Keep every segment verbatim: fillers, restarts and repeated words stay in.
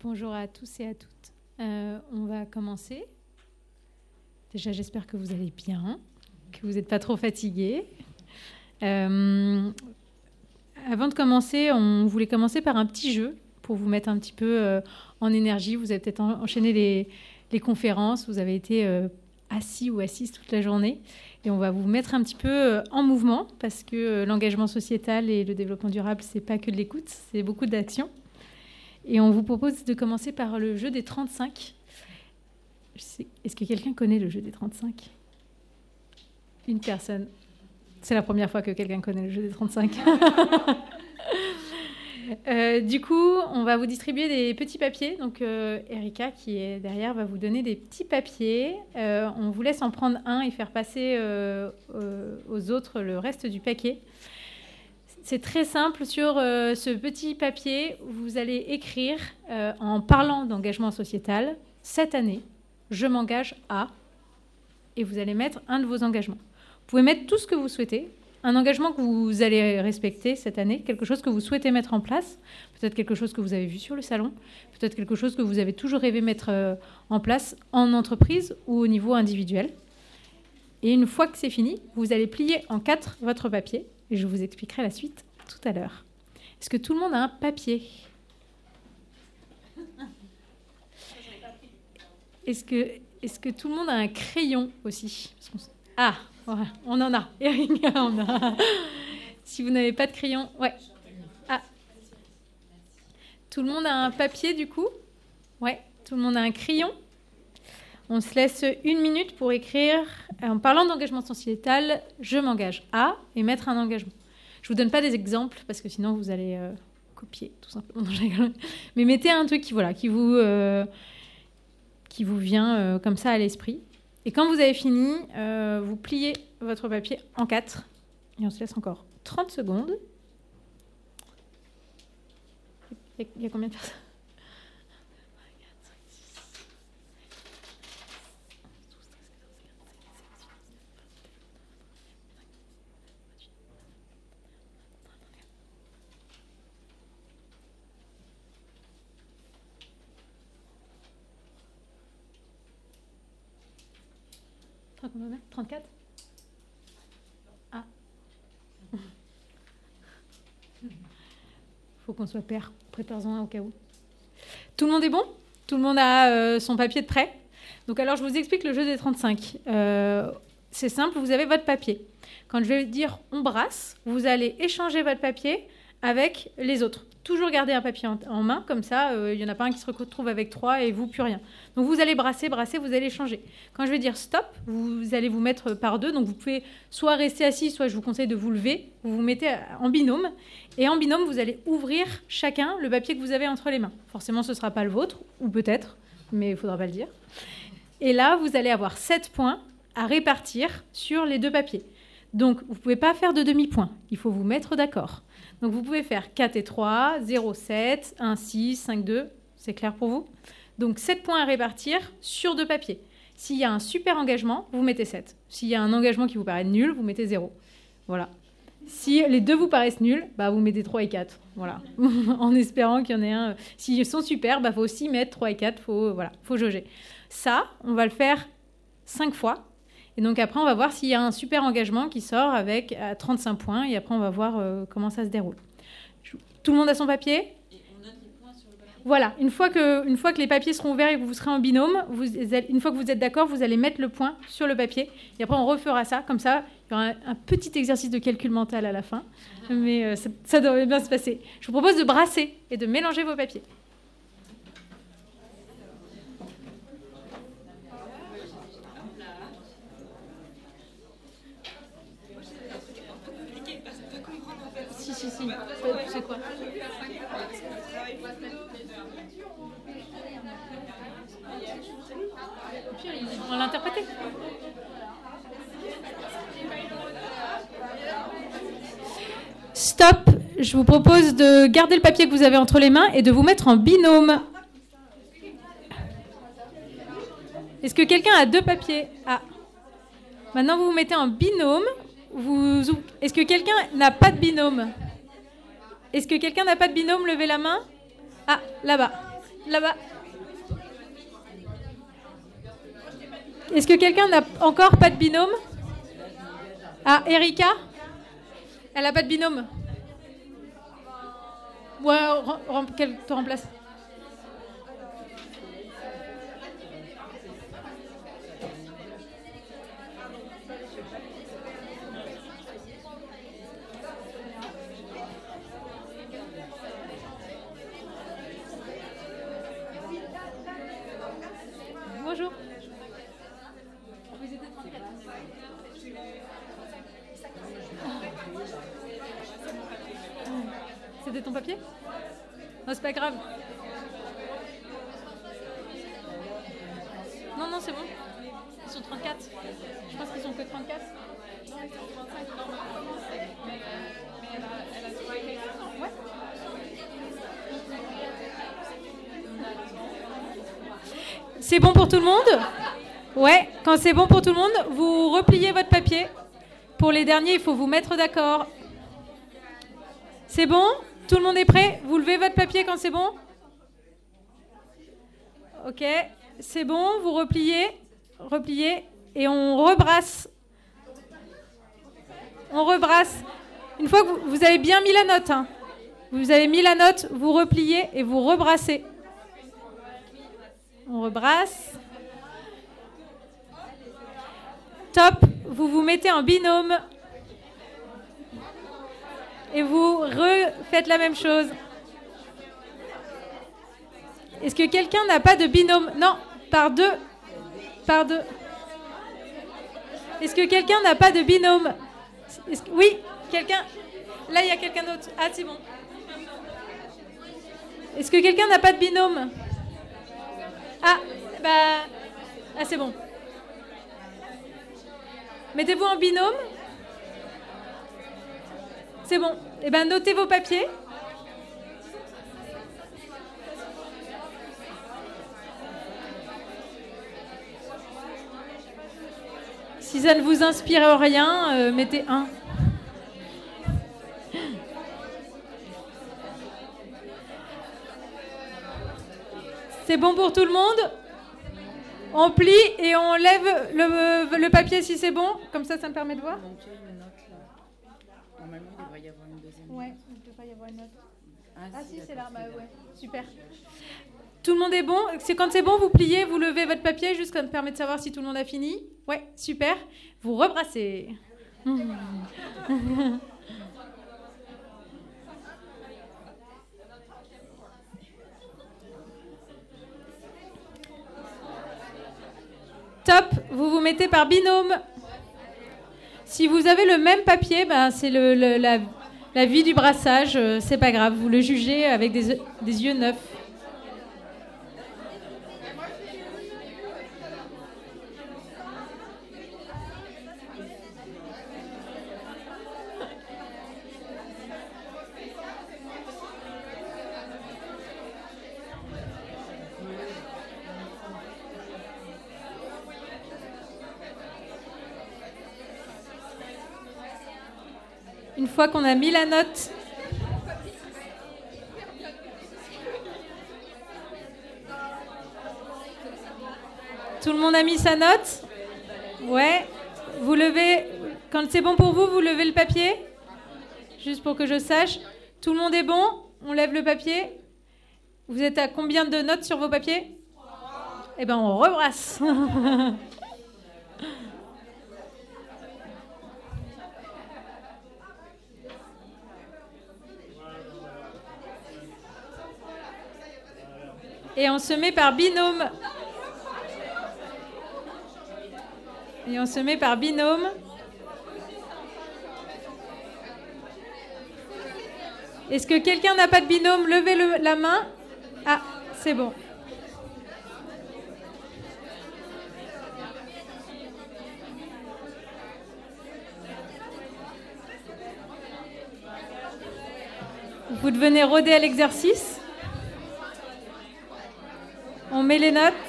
Bonjour à tous et à toutes. Euh, on va commencer. Déjà, j'espère que vous allez bien, que vous n'êtes pas trop fatigués. Euh, avant de commencer, on voulait commencer par un petit jeu pour vous mettre un petit peu euh, en énergie. Vous avez peut-être enchaîné les, les conférences, vous avez été euh, assis ou assises toute la journée. Et on va vous mettre un petit peu euh, en mouvement parce que euh, l'engagement sociétal et le développement durable, ce n'est pas que de l'écoute, c'est beaucoup d'action. Et on vous propose de commencer par le jeu des trente-cinq. Est-ce que quelqu'un connaît le jeu des trente-cinq ? Une personne. C'est la première fois que quelqu'un connaît le jeu des trente-cinq. euh, du coup, on va vous distribuer des petits papiers. Donc, euh, Erika, qui est derrière, va vous donner des petits papiers. Euh, on vous laisse en prendre un et faire passer euh, euh, aux autres le reste du paquet. C'est très simple. Sur euh, ce petit papier, vous allez écrire, euh, en parlant d'engagement sociétal, cette année, je m'engage à, et vous allez mettre un de vos engagements. Vous pouvez mettre tout ce que vous souhaitez, un engagement que vous allez respecter cette année, quelque chose que vous souhaitez mettre en place, peut-être quelque chose que vous avez vu sur le salon, peut-être quelque chose que vous avez toujours rêvé mettre euh, en place en entreprise ou au niveau individuel. Et une fois que c'est fini, vous allez plier en quatre votre papier. Et je vous expliquerai la suite tout à l'heure. Est-ce que tout le monde a un papier ? Est-ce que, est-ce que tout le monde a un crayon aussi ? Ah, voilà, on en a. Erika, on a. Si vous n'avez pas de crayon, ouais. Ah. Tout le monde a un papier du coup ? Ouais. Tout le monde a un crayon ? On se laisse une minute pour écrire, en parlant d'engagement sociétal, je m'engage à, et mettre un engagement. Je ne vous donne pas des exemples, parce que sinon vous allez euh, copier, tout simplement. Mais mettez un truc qui, voilà, qui, vous, euh, qui vous vient euh, comme ça à l'esprit. Et quand vous avez fini, euh, vous pliez votre papier en quatre. Et on se laisse encore trente secondes. Il y a combien de personnes ? trente-quatre ? Ah. Faut qu'on soit pair. Prépare-en un au cas où. Tout le monde est bon ? Tout le monde a euh, son papier de prêt ? Donc alors, je vous explique le jeu des trente-cinq. Euh, c'est simple, vous avez votre papier. Quand je vais dire « on brasse », vous allez échanger votre papier avec les autres. Toujours garder un papier en, en main, comme ça, il euh, n'y en a pas un qui se retrouve avec trois et vous, plus rien. Donc vous allez brasser, brasser, vous allez changer. Quand je vais dire stop, vous allez vous mettre par deux. Donc vous pouvez soit rester assis, soit je vous conseille de vous lever. Vous vous mettez en binôme. Et en binôme, vous allez ouvrir chacun le papier que vous avez entre les mains. Forcément, ce ne sera pas le vôtre, ou peut-être, mais il ne faudra pas le dire. Et là, vous allez avoir sept points à répartir sur les deux papiers. Donc vous ne pouvez pas faire de demi-points. Il faut vous mettre d'accord. Donc, vous pouvez faire quatre et trois, zéro, sept, un, six, cinq, deux. C'est clair pour vous ? Donc, sept points à répartir sur deux papiers. S'il y a un super engagement, vous mettez sept. S'il y a un engagement qui vous paraît nul, vous mettez zéro. Voilà. Si les deux vous paraissent nuls, bah, vous mettez trois et quatre. Voilà. En espérant qu'il y en ait un. S'ils sont super, il bah, faut aussi mettre trois et quatre. Il faut, voilà, faut jauger. Ça, on va le faire cinq fois. Et donc après, on va voir s'il y a un super engagement qui sort avec à trente-cinq points. Et après, on va voir euh, comment ça se déroule. Tout le monde a son papier ? Et on note les points sur le papier ? Voilà. Une fois que, une fois que les papiers seront ouverts et que vous serez en binôme, vous, une fois que vous êtes d'accord, vous allez mettre le point sur le papier. Et après, on refera ça. Comme ça, il y aura un, un petit exercice de calcul mental à la fin. Mais euh, ça, ça devrait bien se passer. Je vous propose de brasser et de mélanger vos papiers. Si, si. C'est quoi ? Puis, ils vont l'interpréter. Stop. Je vous propose de garder le papier que vous avez entre les mains et de vous mettre en binôme. Est-ce que quelqu'un a deux papiers ? Ah. Maintenant, vous vous mettez en binôme. Vous... Est-ce que quelqu'un n'a pas de binôme ? Est-ce que quelqu'un n'a pas de binôme ? Levez la main. Ah, là-bas. Là-bas. Est-ce que quelqu'un n'a encore pas de binôme? Ah, Erika? Elle n'a pas de binôme. Ouais, qu'elle te remplace. Bonjour. Vous étiez trente-quatre. C'était ton papier? Non, c'est pas grave. Non, non, c'est bon. Ils sont trente-quatre. Je pense qu'ils sont que trente-quatre. Non, ils sont trente-cinq. Mais elle a, elle a ouais. C'est bon pour tout le monde? Ouais, quand c'est bon pour tout le monde, vous repliez votre papier. Pour les derniers, il faut vous mettre d'accord. C'est bon? Tout le monde est prêt? Vous levez votre papier quand c'est bon? Ok, c'est bon, vous repliez, repliez, et on rebrasse. On rebrasse. Une fois que vous, vous avez bien mis la note, hein. Vous avez mis la note, vous repliez et vous rebrassez. On rebrasse. Top, vous vous mettez en binôme. Et vous refaites la même chose. Est-ce que quelqu'un n'a pas de binôme? Non, par deux. Par deux. Est-ce que quelqu'un n'a pas de binôme? Est-ce que... Oui, quelqu'un. Là, il y a quelqu'un d'autre. Ah, c'est bon. Est-ce que quelqu'un n'a pas de binôme? Ah, bah... Ah, c'est bon. Mettez-vous en binôme. C'est bon. Eh bien, notez vos papiers. Si ça ne vous inspire rien, euh, mettez un. C'est bon pour tout le monde? On plie et on lève le, le papier si c'est bon. Comme ça, ça me permet de voir. Donc, il y a une note là. Normalement, il devrait y avoir une deuxième. Ouais, il devrait y avoir une note. Ah, Ah si, si, c'est là. Bah, ouais. Super. Tout le monde est bon? C'est quand c'est bon, vous pliez, vous levez votre papier, juste ça me permet de savoir si tout le monde a fini. Ouais, super. Vous rebrassez. Top, vous vous mettez par binôme. Si vous avez le même papier, ben c'est le, le, la, la vie du brassage, euh, c'est pas grave, vous le jugez avec des, des yeux neufs. Une fois qu'on a mis la note, tout le monde a mis sa note? Ouais. Vous levez, quand c'est bon pour vous, vous levez le papier? Juste pour que je sache. Tout le monde est bon? On lève le papier? Vous êtes à combien de notes sur vos papiers? Eh bien, on rebrasse. Et on se met par binôme. Et on se met par binôme. Est-ce que quelqu'un n'a pas de binôme? Levez le, la main. Ah, c'est bon. Vous devenez rodé à l'exercice. On met les notes.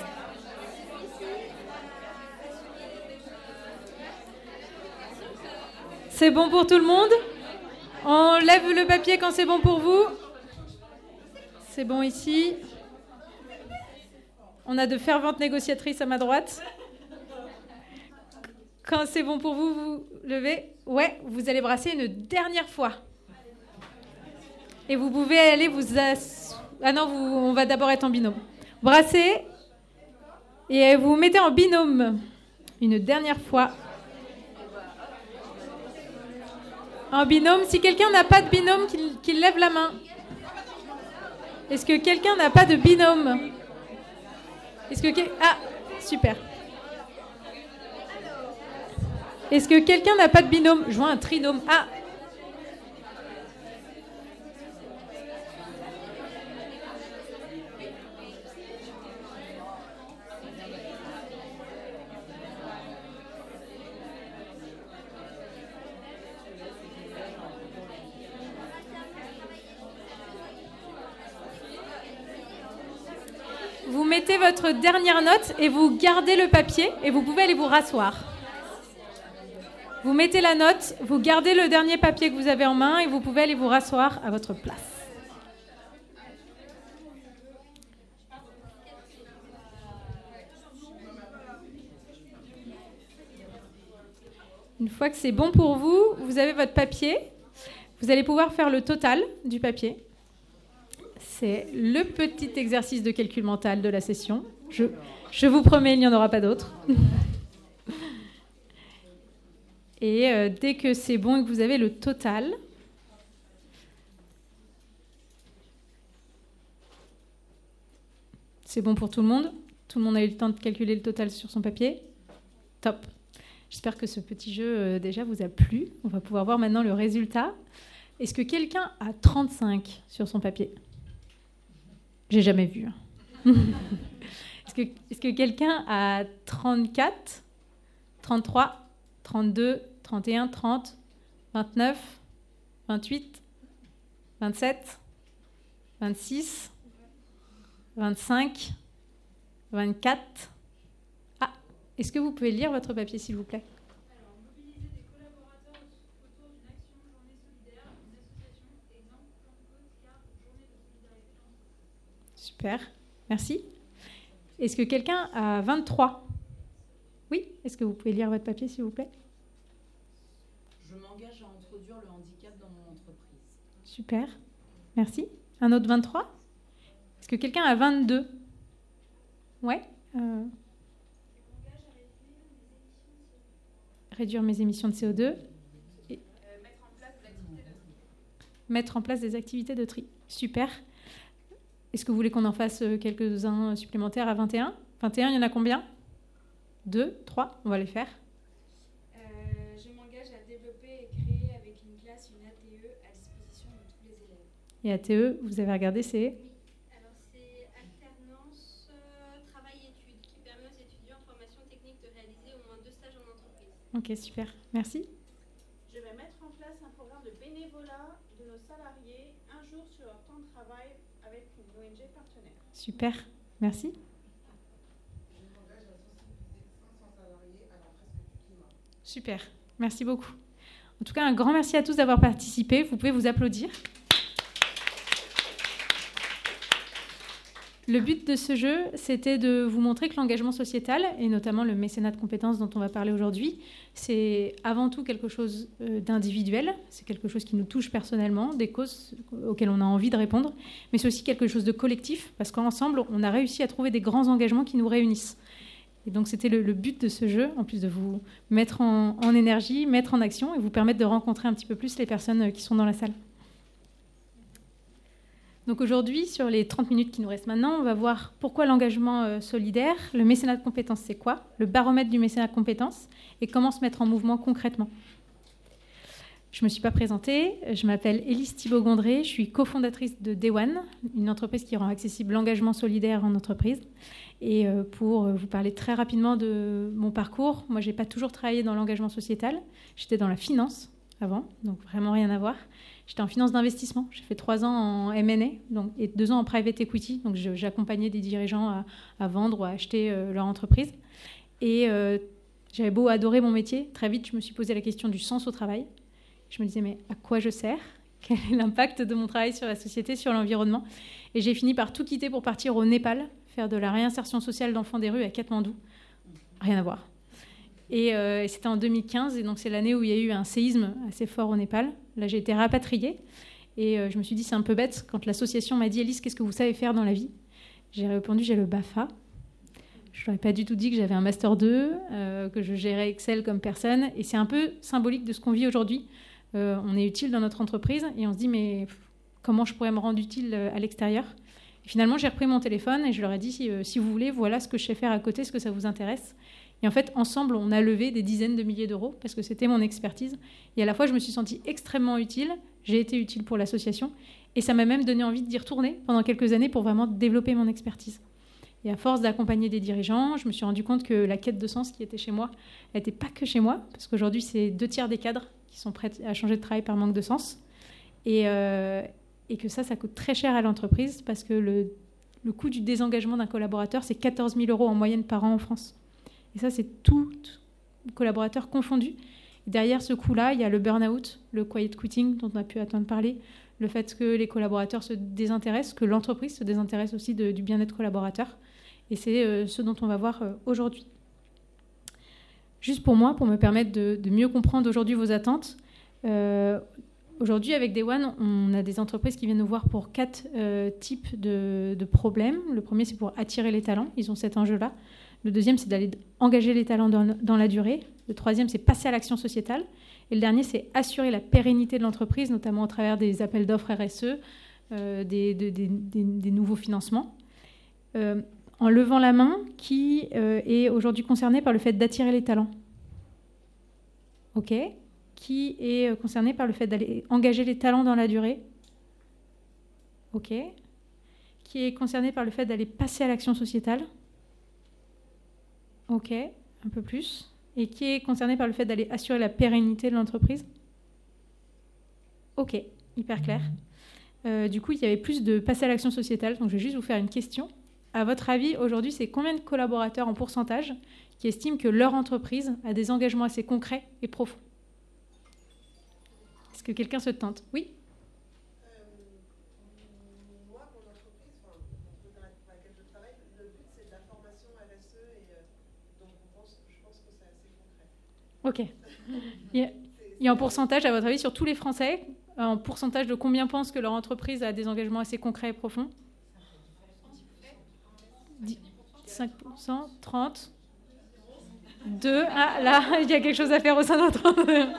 C'est bon pour tout le monde? On lève le papier quand c'est bon pour vous. C'est bon ici. On a de ferventes négociatrices à ma droite. Quand c'est bon pour vous, vous levez. Ouais, vous allez brasser une dernière fois. Et vous pouvez aller vous... Ass... Ah non, vous... on va d'abord être en binôme. Brassez et vous vous mettez en binôme. Une dernière fois. En binôme. Si quelqu'un n'a pas de binôme, qu'il, qu'il lève la main. Est-ce que quelqu'un n'a pas de binôme? Est-ce que... Ah, super. Est-ce que quelqu'un n'a pas de binôme? Je vois un trinôme. Ah. Vous mettez votre dernière note et vous gardez le papier et vous pouvez aller vous rasseoir. Vous mettez la note, vous gardez le dernier papier que vous avez en main et vous pouvez aller vous rasseoir à votre place. Une fois que c'est bon pour vous, vous avez votre papier. Vous allez pouvoir faire le total du papier. C'est le petit exercice de calcul mental de la session. Je, je vous promets, il n'y en aura pas d'autre. Et euh, dès que c'est bon et que vous avez le total, c'est bon pour tout le monde. Tout le monde a eu le temps de calculer le total sur son papier. Top. J'espère que ce petit jeu euh, déjà vous a plu. On va pouvoir voir maintenant le résultat. Est-ce que quelqu'un a trente-cinq sur son papier? J'ai jamais vu. est-ce que, est-ce que quelqu'un a trente-quatre, trente-trois, trente-deux, trente et un, trente, vingt-neuf, vingt-huit, vingt-sept, vingt-six, vingt-cinq, vingt-quatre. Ah, est-ce que vous pouvez lire votre papier, s'il vous plaît? Alors, mobiliser des collaborateurs autour d'une action, journée solidaire, une association, exemple, plan de cause, carte, journée de solidarité dans l'entreprise. Super, merci. Est-ce que quelqu'un a vingt-trois? Oui, est-ce que vous pouvez lire votre papier, s'il vous plaît? Je m'engage à introduire le handicap dans mon entreprise. Super, merci. Un autre vingt-trois? Est-ce que quelqu'un a vingt-deux? Ouais. Euh... Réduire mes émissions de C O deux. Et... Euh, mettre en place des activités de tri. Mettre en place des activités de tri. Super. Est-ce que vous voulez qu'on en fasse quelques-uns supplémentaires à vingt et un? vingt et un, il y en a combien? Deux, trois, on va les faire. Euh, je m'engage à développer et créer avec une classe une A T E à disposition de tous les élèves. Et A T E, vous avez regardé, c'est? Alors c'est alternance euh, travail-études qui permet aux étudiants en formation technique de réaliser au moins deux stages en entreprise. Ok, super. Merci. Je vais mettre en place un programme de bénévolat de nos salariés un jour sur leur temps de travail avec une O N G partenaire. Super. Merci. Super, merci beaucoup. En tout cas, un grand merci à tous d'avoir participé. Vous pouvez vous applaudir. Le but de ce jeu, c'était de vous montrer que l'engagement sociétal, et notamment le mécénat de compétences dont on va parler aujourd'hui, c'est avant tout quelque chose d'individuel, c'est quelque chose qui nous touche personnellement, des causes auxquelles on a envie de répondre, mais c'est aussi quelque chose de collectif, parce qu'ensemble, on a réussi à trouver des grands engagements qui nous réunissent. Et donc, c'était le, le but de ce jeu, en plus de vous mettre en, en énergie, mettre en action et vous permettre de rencontrer un petit peu plus les personnes qui sont dans la salle. Donc aujourd'hui, sur les trente minutes qui nous restent maintenant, on va voir pourquoi l'engagement euh, solidaire, le mécénat de compétences, c'est quoi, le baromètre du mécénat de compétences et comment se mettre en mouvement concrètement. Je ne me suis pas présentée, je m'appelle Élise Thibault-Gondré, je suis cofondatrice de Day One, une entreprise qui rend accessible l'engagement solidaire en entreprise. Et euh, pour vous parler très rapidement de mon parcours, moi je n'ai pas toujours travaillé dans l'engagement sociétal, j'étais dans la finance avant, donc vraiment rien à voir. J'étais en finance d'investissement. J'ai fait trois ans en M and A donc, et deux ans en private equity. Donc, je, j'accompagnais des dirigeants à, à vendre ou à acheter euh, leur entreprise. Et euh, j'avais beau adorer mon métier. Très vite, je me suis posé la question du sens au travail. Je me disais, mais à quoi je sers? Quel est l'impact de mon travail sur la société, sur l'environnement? Et j'ai fini par tout quitter pour partir au Népal, faire de la réinsertion sociale d'enfants des rues à Katmandou. Rien à voir. Et, euh, et c'était en deux mille quinze, et donc c'est l'année où il y a eu un séisme assez fort au Népal. Là, j'ai été rapatriée, et euh, je me suis dit, c'est un peu bête. Quand l'association m'a dit, Élise, qu'est-ce que vous savez faire dans la vie ? J'ai répondu, j'ai le BAFA. Je leur ai pas du tout dit que j'avais un Master deux, euh, que je gérais Excel comme personne. Et c'est un peu symbolique de ce qu'on vit aujourd'hui. Euh, on est utile dans notre entreprise, et on se dit, mais pff, comment je pourrais me rendre utile à l'extérieur ? Et finalement, j'ai repris mon téléphone, et je leur ai dit, si, euh, si vous voulez, voilà ce que je sais faire à côté, est-ce que ça vous intéresse ? Et en fait, ensemble, on a levé des dizaines de milliers d'euros parce que c'était mon expertise. Et à la fois, je me suis sentie extrêmement utile. J'ai été utile pour l'association. Et ça m'a même donné envie d'y retourner pendant quelques années pour vraiment développer mon expertise. Et à force d'accompagner des dirigeants, je me suis rendu compte que la quête de sens qui était chez moi, elle n'était pas que chez moi. Parce qu'aujourd'hui, c'est deux tiers des cadres qui sont prêts à changer de travail par manque de sens. Et, euh, et que ça, ça coûte très cher à l'entreprise parce que le, le coût du désengagement d'un collaborateur, c'est quatorze mille euros en moyenne par an en France. Et ça, c'est tout collaborateur confondu. Et derrière ce coût-là, il y a le burn-out, le quiet quitting dont on a pu attendre parler, le fait que les collaborateurs se désintéressent, que l'entreprise se désintéresse aussi de, du bien-être collaborateur. Et c'est euh, ce dont on va voir euh, aujourd'hui. Juste pour moi, pour me permettre de, de mieux comprendre aujourd'hui vos attentes, euh, aujourd'hui, avec Day One, on a des entreprises qui viennent nous voir pour quatre euh, types de, de problèmes. Le premier, c'est pour attirer les talents. Ils ont cet enjeu-là. Le deuxième, c'est d'aller engager les talents dans, dans la durée. Le troisième, c'est passer à l'action sociétale. Et le dernier, c'est assurer la pérennité de l'entreprise, notamment au travers des appels d'offres R S E, euh, des, des, des, des, des nouveaux financements. Euh, en levant la main, qui euh, est aujourd'hui concerné par le fait d'attirer les talents ? OK. Qui est concerné par le fait d'aller engager les talents dans la durée ? OK. Qui est concerné par le fait d'aller passer à l'action sociétale ? OK, un peu plus. Et qui est concerné par le fait d'aller assurer la pérennité de l'entreprise ? OK, hyper clair. Euh, du coup, il y avait plus de passer à l'action sociétale. Donc, je vais juste vous faire une question. À votre avis, aujourd'hui, c'est combien de collaborateurs en pourcentage qui estiment que leur entreprise a des engagements assez concrets et profonds ? Est-ce que quelqu'un se tente ? Oui ? Ok. Et en pourcentage, à votre avis, sur tous les Français, en pourcentage de combien pensent que leur entreprise a des engagements assez concrets et profonds ? cinq pour cent, trente, deux. Ah, là, il y a quelque chose à faire au sein de notre...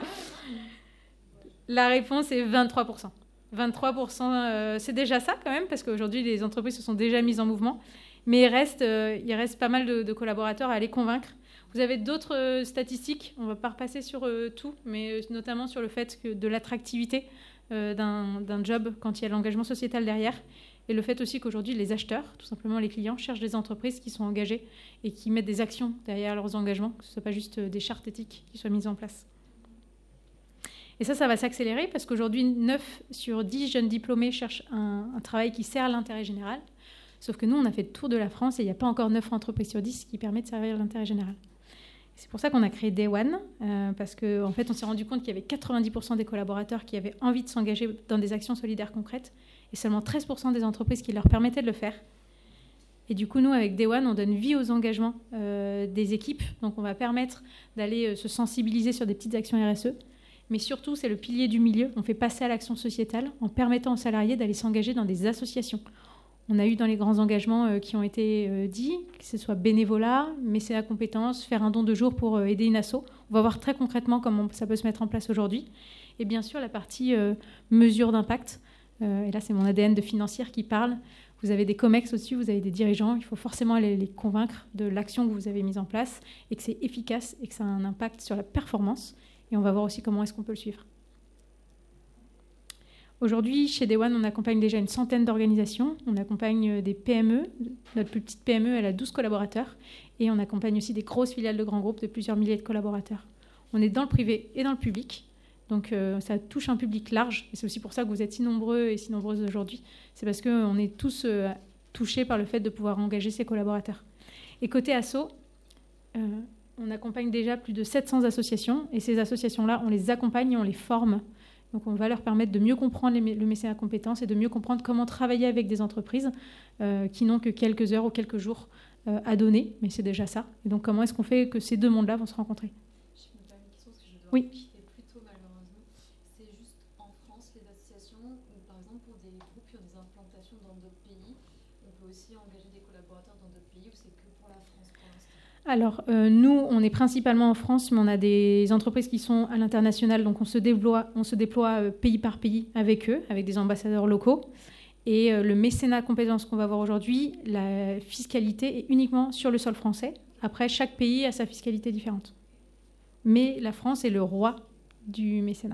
La réponse est vingt-trois pour cent. vingt-trois pour cent, euh, c'est déjà ça quand même, parce qu'aujourd'hui, les entreprises se sont déjà mises en mouvement. Mais il reste, euh, il reste pas mal de, de collaborateurs à aller convaincre. Vous avez d'autres euh, statistiques, on ne va pas repasser sur euh, tout, mais euh, notamment sur le fait que de l'attractivité euh, d'un, d'un job quand il y a l'engagement sociétal derrière, et le fait aussi qu'aujourd'hui, les acheteurs, tout simplement les clients, cherchent des entreprises qui sont engagées et qui mettent des actions derrière leurs engagements, que ce ne soit pas juste des chartes éthiques qui soient mises en place. Et ça, ça va s'accélérer parce qu'aujourd'hui, neuf sur dix jeunes diplômés cherchent un, un travail qui sert l'intérêt général. Sauf que nous, on a fait le tour de la France et il n'y a pas encore neuf entreprises sur dix qui permettent de servir l'intérêt général. C'est pour ça qu'on a créé Day One, euh, parce qu'en en fait, on s'est rendu compte qu'il y avait quatre-vingt-dix pour cent des collaborateurs qui avaient envie de s'engager dans des actions solidaires concrètes et seulement treize pour cent des entreprises qui leur permettaient de le faire. Et du coup, nous, avec Day One, on donne vie aux engagements euh, des équipes. Donc, on va permettre d'aller euh, se sensibiliser sur des petites actions R S E. Mais surtout, c'est le pilier du milieu. On fait passer à l'action sociétale en permettant aux salariés d'aller s'engager dans des associations. On a eu dans les grands engagements euh, qui ont été euh, dits, que ce soit bénévolat, mécénat compétences, faire un don de jour pour euh, aider une asso. On va voir très concrètement comment ça peut se mettre en place aujourd'hui. Et bien sûr, la partie euh, mesure d'impact. Euh, et là, c'est mon A D N de financière qui parle. Vous avez des COMEX au-dessus, vous avez des dirigeants. Il faut forcément aller les convaincre de l'action que vous avez mise en place et que c'est efficace et que ça a un impact sur la performance. Et on va voir aussi comment est-ce qu'on peut le suivre. Aujourd'hui, chez Day One, on accompagne déjà une centaine d'organisations. On accompagne des P M E. Notre plus petite P M E, elle a douze collaborateurs. Et on accompagne aussi des grosses filiales de grands groupes de plusieurs milliers de collaborateurs. On est dans le privé et dans le public. Donc, euh, ça touche un public large. Et c'est aussi pour ça que vous êtes si nombreux et si nombreuses aujourd'hui. C'est parce qu'on est tous euh, touchés par le fait de pouvoir engager ses collaborateurs. Et côté asso, euh, on accompagne déjà plus de sept cents associations. Et ces associations-là, on les accompagne et on les forme. Donc on va leur permettre de mieux comprendre les, le mécénat compétences et de mieux comprendre comment travailler avec des entreprises euh, qui n'ont que quelques heures ou quelques jours euh, à donner, mais c'est déjà ça. Et donc comment est-ce qu'on fait que ces deux mondes-là vont se rencontrer? Je me permets une question parce que je dois Oui. quitter plus tôt malheureusement. C'est juste en France les associations, ou par exemple pour des groupes qui ont des implantations dans d'autres pays, on peut aussi engager des collaborateurs dans d'autres pays ou c'est que pour la France pour l'instant? Alors, euh, nous, on est principalement en France, mais on a des entreprises qui sont à l'international, donc on se déploie, on se déploie euh, pays par pays avec eux, avec des ambassadeurs locaux. Et euh, le mécénat compétences qu'on va voir aujourd'hui, la fiscalité est uniquement sur le sol français. Après, chaque pays a sa fiscalité différente. Mais la France est le roi du mécénat.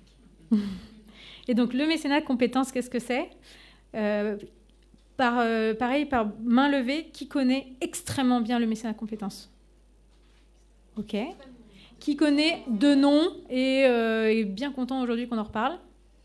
Et donc, le mécénat compétences, qu'est-ce que c'est ? euh, Par, euh, pareil, par main levée, qui connaît extrêmement bien le mécénat compétences? Ok. Qui connaît de nom et euh, est bien content aujourd'hui qu'on en reparle?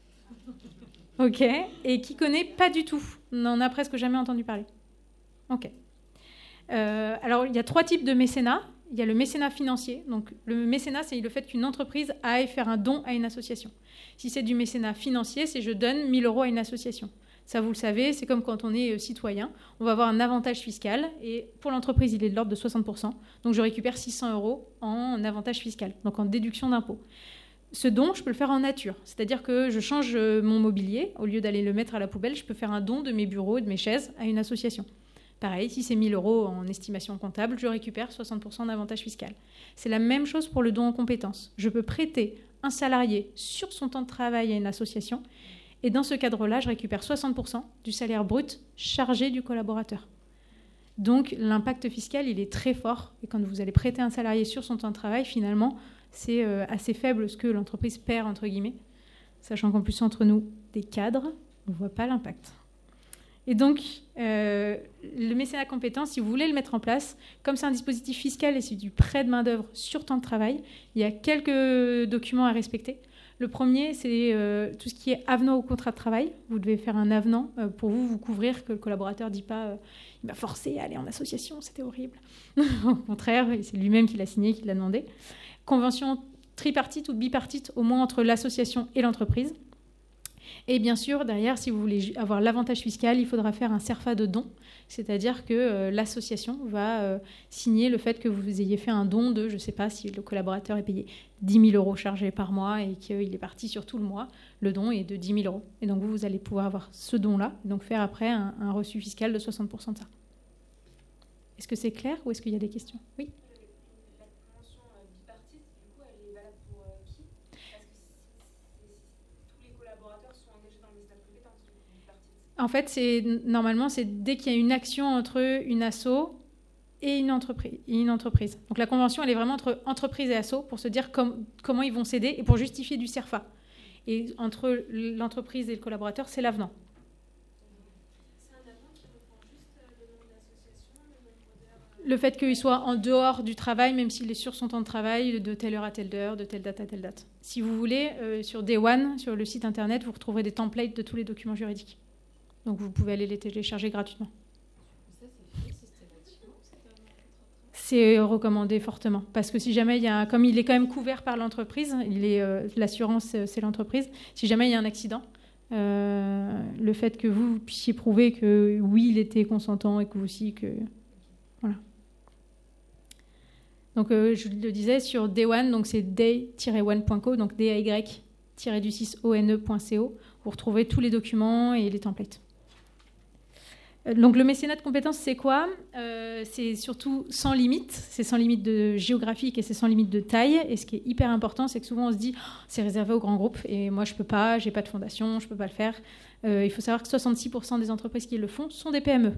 Ok. Et qui connaît pas du tout? On n'en a presque jamais entendu parler. Ok. Euh, alors, il y a trois types de mécénat. Il y a le mécénat financier. Donc, le mécénat, c'est le fait qu'une entreprise aille faire un don à une association. Si c'est du mécénat financier, c'est je donne mille euros à une association. Ça, vous le savez, c'est comme quand on est citoyen. On va avoir un avantage fiscal et pour l'entreprise, il est de l'ordre de soixante pour cent. Donc, je récupère six cents euros en avantage fiscal, donc en déduction d'impôt. Ce don, je peux le faire en nature. C'est-à-dire que je change mon mobilier. Au lieu d'aller le mettre à la poubelle, je peux faire un don de mes bureaux et de mes chaises à une association. Pareil, si c'est mille euros en estimation comptable, je récupère soixante pour cent d'avantage fiscal. C'est la même chose pour le don en compétences. Je peux prêter un salarié sur son temps de travail à une association. Et dans ce cadre-là, je récupère soixante pour cent du salaire brut chargé du collaborateur. Donc, l'impact fiscal, il est très fort. Et quand vous allez prêter un salarié sur son temps de travail, finalement, c'est euh, assez faible ce que l'entreprise perd, entre guillemets. Sachant qu'en plus, entre nous, des cadres, on ne voit pas l'impact. Et donc, euh, le mécénat compétences, si vous voulez le mettre en place, comme c'est un dispositif fiscal et c'est du prêt de main-d'œuvre sur temps de travail, il y a quelques documents à respecter. Le premier, c'est euh, tout ce qui est avenant au contrat de travail. Vous devez faire un avenant euh, pour vous, vous couvrir, que le collaborateur ne dit pas euh, « il m'a forcé à aller en association, c'était horrible ». Au contraire, c'est lui-même qui l'a signé, qui l'a demandé. Convention tripartite ou bipartite, au moins entre l'association et l'entreprise. Et bien sûr, derrière, si vous voulez avoir l'avantage fiscal, il faudra faire un CERFA de don, c'est-à-dire que euh, l'association va euh, signer le fait que vous ayez fait un don de, je ne sais pas, si le collaborateur est payé dix mille euros chargés par mois et qu'il est parti sur tout le mois, le don est de dix mille euros. Et donc vous, vous allez pouvoir avoir ce don-là, et donc faire après un, un reçu fiscal de soixante pour cent de ça. Est-ce que c'est clair ou est-ce qu'il y a des questions? Oui. En fait, c'est, normalement, c'est dès qu'il y a une action entre une asso et une entreprise, une entreprise. Donc la convention, elle est vraiment entre entreprise et asso pour se dire com- comment ils vont s'aider et pour justifier du CERFA. Et entre l'entreprise et le collaborateur, c'est l'avenant. C'est un avenant qui reprend juste le nom de l'association, le nombre d'heures. Le fait qu'il soit en dehors du travail, même s'il est sur son temps de travail, de telle heure à telle heure, de telle date à telle date. Si vous voulez, euh, sur Day One, sur le site internet, vous retrouverez des templates de tous les documents juridiques. Donc, vous pouvez aller les télécharger gratuitement. Ça, c'est fait systématiquement, c'est recommandé fortement. Parce que si jamais il y a, comme il est quand même couvert par l'entreprise, il est, euh, l'assurance, c'est l'entreprise, si jamais il y a un accident, euh, le fait que vous puissiez prouver que oui, il était consentant et que vous aussi, que... Voilà. Donc, euh, je le disais, sur Day One, donc c'est day tiret one point co, donc D A Y du six O N E point C O, vous retrouvez tous les documents et les templates. Donc le mécénat de compétences, c'est quoi ? euh, C'est surtout sans limite, c'est sans limite de géographique et c'est sans limite de taille. Et ce qui est hyper important, c'est que souvent on se dit oh, c'est réservé aux grands groupes et moi je peux pas, j'ai pas de fondation, je peux pas le faire. Euh, il faut savoir que soixante-six pour cent des entreprises qui le font sont des P M E.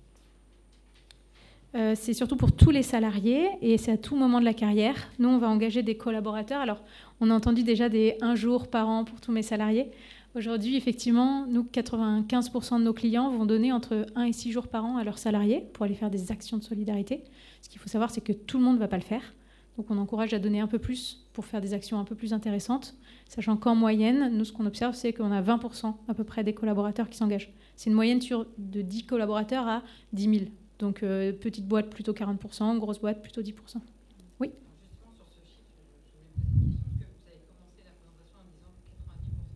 Euh, c'est surtout pour tous les salariés et c'est à tout moment de la carrière. Nous, on va engager des collaborateurs. Alors, on a entendu déjà des un jour par an pour tous mes salariés. Aujourd'hui, effectivement, nous, quatre-vingt-quinze pour cent de nos clients vont donner entre un et six jours par an à leurs salariés pour aller faire des actions de solidarité. Ce qu'il faut savoir, c'est que tout le monde ne va pas le faire. Donc, on encourage à donner un peu plus pour faire des actions un peu plus intéressantes, sachant qu'en moyenne, nous, ce qu'on observe, c'est qu'on a vingt pour cent à peu près des collaborateurs qui s'engagent. C'est une moyenne sur de dix collaborateurs à dix mille. Donc, euh, petite boîte, plutôt quarante pour cent, grosse boîte, plutôt dix pour cent. Oui. Justement, sur ce chiffre, je voulais poser une question, parce que vous avez commencé la présentation en me disant que quatre-vingt-dix pour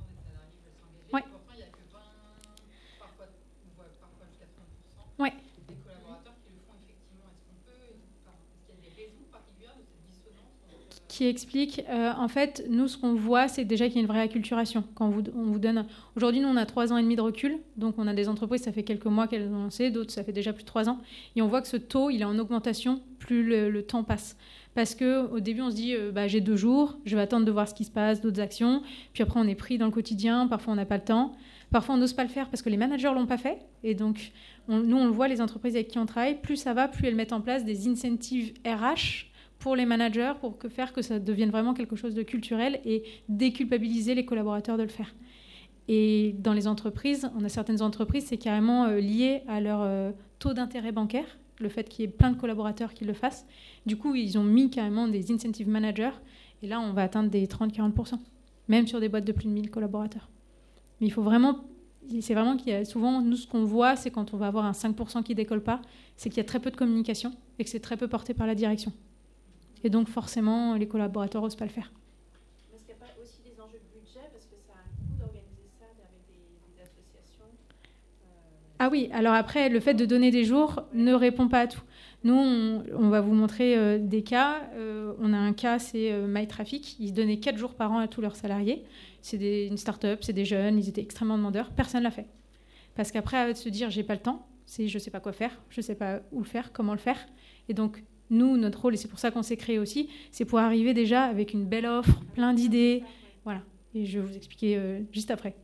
qui explique, euh, en fait, nous, ce qu'on voit, c'est déjà qu'il y a une vraie acculturation. Quand on vous, on vous donne... Aujourd'hui, nous, on a trois ans et demi de recul, donc on a des entreprises, ça fait quelques mois qu'elles ont lancé, d'autres, ça fait déjà plus de trois ans, et on voit que ce taux, il est en augmentation plus le, le temps passe. Parce qu'au début, on se dit, euh, bah, j'ai deux jours, je vais attendre de voir ce qui se passe, d'autres actions, puis après, on est pris dans le quotidien, parfois, on n'a pas le temps, parfois, on n'ose pas le faire parce que les managers ne l'ont pas fait, et donc, on, nous, on le voit, les entreprises avec qui on travaille, plus ça va, plus elles mettent en place des incentives R H pour les managers, pour que faire que ça devienne vraiment quelque chose de culturel et déculpabiliser les collaborateurs de le faire. Et dans les entreprises, on a certaines entreprises, c'est carrément euh, lié à leur euh, taux d'intérêt bancaire, le fait qu'il y ait plein de collaborateurs qui le fassent. Du coup, ils ont mis carrément des incentive managers, et là, on va atteindre des trente à quarante pour cent, même sur des boîtes de plus de mille collaborateurs. Mais il faut vraiment... C'est vraiment qu'il y a souvent, nous, ce qu'on voit, c'est quand on va avoir un cinq pour cent qui ne décolle pas, c'est qu'il y a très peu de communication et que c'est très peu porté par la direction. Et donc, forcément, les collaborateurs n'osent pas le faire. Est-ce qu'il n'y a pas aussi des enjeux de budget, parce que ça a un coût d'organiser ça avec des, des associations euh... Ah oui, alors après, le fait de donner des jours ne répond pas à tout. Nous, on, on va vous montrer euh, des cas. Euh, on a un cas, c'est euh, MyTraffic. Ils donnaient quatre jours par an à tous leurs salariés. C'est des, une start-up, c'est des jeunes, ils étaient extrêmement demandeurs. Personne ne l'a fait. Parce qu'après, de se dire, j'ai pas le temps, c'est je ne sais pas quoi faire, je ne sais pas où le faire, comment le faire. Et donc, nous, notre rôle, et c'est pour ça qu'on s'est créé aussi, c'est pour arriver déjà avec une belle offre, plein d'idées. Voilà. Et je vais vous expliquer euh, juste après.